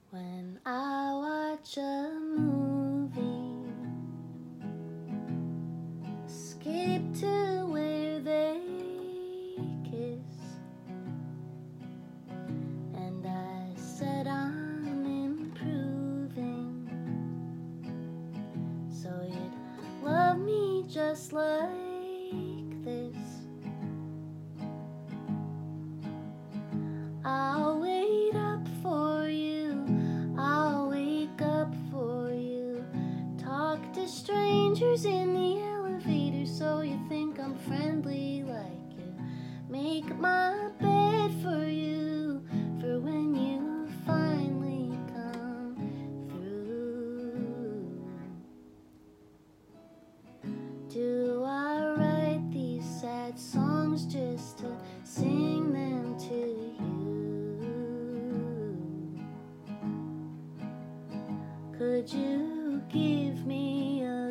When I watch a movie, skip to where they kiss, and I said I'm improving, so you'd love me just like this. I'll wait up for you, I'll wake up for you, talk to strangers in the elevator so you think I'm friendly like you, make my bed for you, for when you finally come through. Do I write these sad songs just to sing them to you? Could you give me a